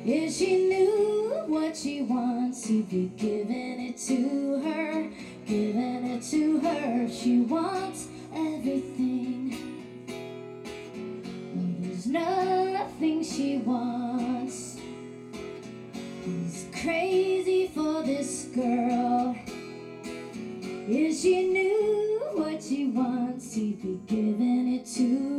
If she knew what she wants, he'd be giving it to her, giving it to her. She wants everything, but there's nothing she wants. He's crazy for this girl. If she knew what she wants, he'd be giving it to